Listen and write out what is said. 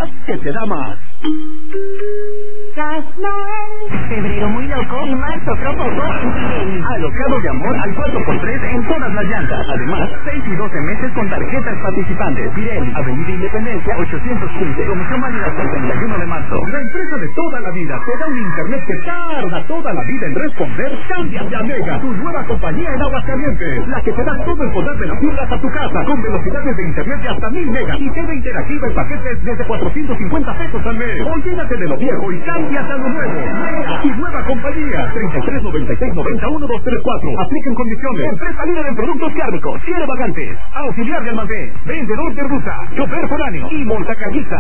gas que te da más. Febrero muy loco y marzo otro poco en Pirelli. Alocado de amor al 4x3 en todas las llantas. Además, 6 y 12 meses con tarjetas participantes. Pirelli, Avenida Independencia 815. Promoción válida hasta el 31 de marzo. La empresa de toda la vida te da un internet que tarda toda la vida en responder. Cámbiate a Mega, tu nueva compañía en Aguascalientes. La que te da todo el poder de las fibras a tu casa, con velocidades de internet de hasta 1000 megas y TV interactiva en paquetes desde 450 pesos al mes. Olvídate de lo viejo y cámbiate a lo nuevo. Mega, tu nueva compañía. 33 96 91 234. Apliquen condiciones. Empresa líder en productos cárnicos. Cierre vacantes. Auxiliar de almacén. Vendedor de ruta. Chofer foráneo. Y montacarguista.